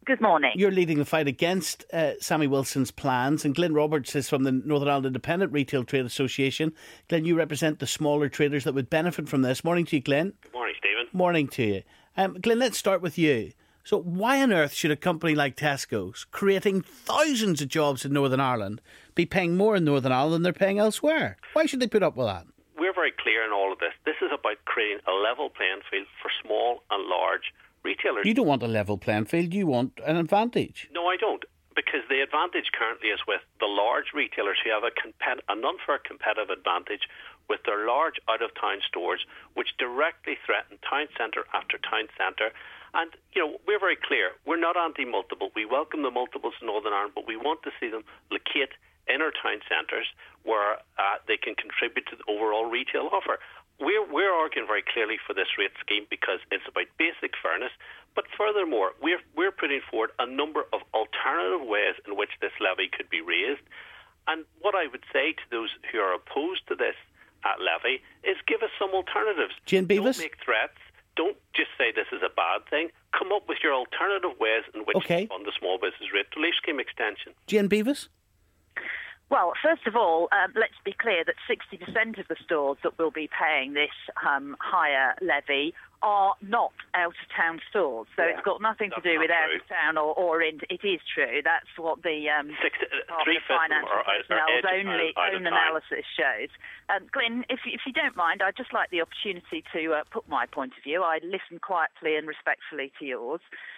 Good morning. You're leading the fight against Sammy Wilson's plans, and Glenn Roberts is from the Northern Ireland Independent Retail Trade Association. Glenn, you represent the smaller traders that would benefit from this. Morning to you, Glenn. Good morning, Stephen. Morning to you. Glenn, let's start with you. So why on earth should a company like Tesco's, creating thousands of jobs in Northern Ireland, be paying more in Northern Ireland than they're paying elsewhere? Why should they put up with that? We're very clear in all of this. This is about creating a level playing field for small and large retailers. You don't want a level playing field, you want an advantage. No, I don't. Because the advantage currently is with the large retailers who have an unfair competitive advantage with their large out-of-town stores, which directly threaten town centre after town centre. And, we're very clear. We're not anti-multiple. We welcome the multiples in Northern Ireland, but we want to see them locate in our town centres where they can contribute to the overall retail offer. We're arguing very clearly for this rate scheme because it's about basic fairness, but furthermore, we're putting forward a number of alternative ways in which this levy could be raised. And what I would say to those who are opposed to this levy is give us some alternatives. Jane Beavis? Don't make threats. Don't just say this is a bad thing. Come up with your alternative ways in which to fund the small business rate relief scheme extension. Jane Beavis? Well, first of all, let's be clear that 60% of the stores that will be paying this higher levy are not out-of-town stores. So it's got nothing to do with out-of-town or in. It is true. That's what the Finance and Personnel's own analysis shows. Glenn, if you don't mind, I'd just like the opportunity to put my point of view. I listen quietly and respectfully to yours.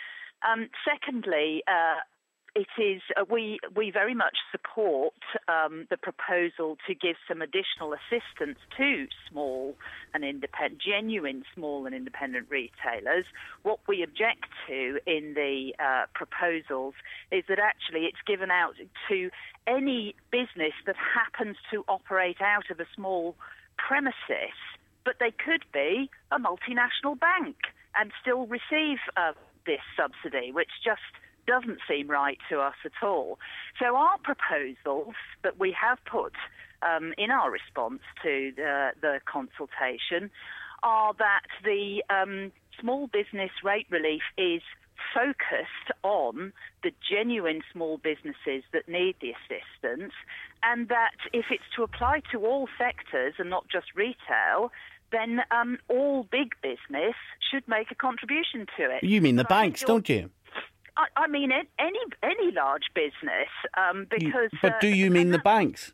Secondly, it is we very much support the proposal to give some additional assistance to small and genuine small and independent retailers. What we object to in the proposals is that actually it's given out to any business that happens to operate out of a small premises, but they could be a multinational bank and still receive this subsidy, which just doesn't seem right to us at all. So our proposals that we have put in our response to the consultation are that the small business rate relief is focused on the genuine small businesses that need the assistance, and that if it's to apply to all sectors and not just retail, then all big business should make a contribution to it. You mean the banks, don't you? I mean any large business, because. But do you mean the banks?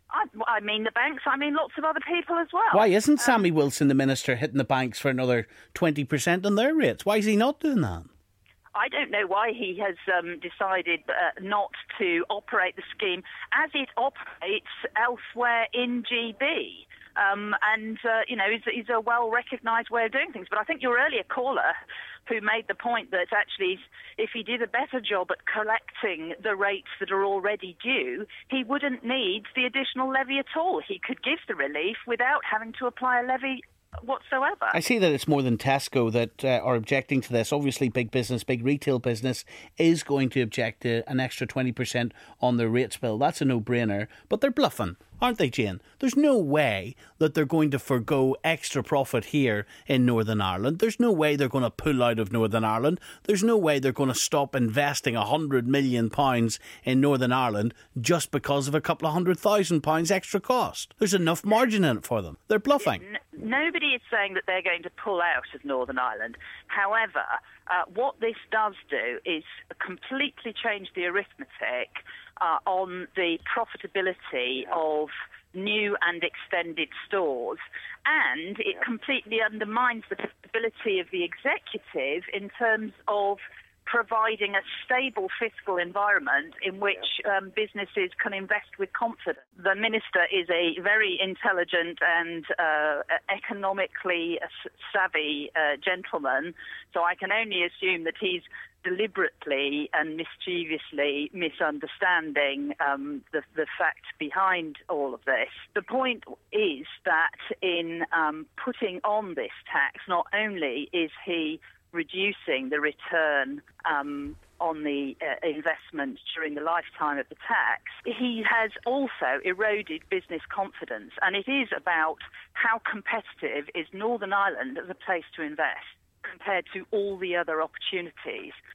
I mean the banks. I mean lots of other people as well. Why isn't Sammy Wilson, the minister, hitting the banks for another 20% on their rates? Why is he not doing that? I don't know why he has decided not to operate the scheme as it operates elsewhere in GB. Is a well-recognised way of doing things. But I think your earlier caller who made the point that actually if he did a better job at collecting the rates that are already due, he wouldn't need the additional levy at all. He could give the relief without having to apply a levy whatsoever. I see that it's more than Tesco that are objecting to this. Obviously, big business, big retail business is going to object to an extra 20% on their rates bill. That's a no-brainer. But they're bluffing, aren't they, Jane? There's no way that they're going to forgo extra profit here in Northern Ireland. There's no way they're going to pull out of Northern Ireland. There's no way they're going to stop investing £100 million in Northern Ireland just because of a couple of £100,000 extra cost. There's enough margin in it for them. They're bluffing. Nobody is saying that they're going to pull out of Northern Ireland. However, what this does do is completely change the arithmetic on the profitability of new and extended stores, and it completely undermines the capability of the executive in terms of providing a stable fiscal environment in which businesses can invest with confidence. The minister is a very intelligent and economically savvy gentleman, so I can only assume that he's deliberately and mischievously misunderstanding the fact behind all of this. The point is that in putting on this tax, not only is he reducing the return on the investment during the lifetime of the tax, he has also eroded business confidence. And it is about how competitive is Northern Ireland as a place to invest compared to all the other opportunities.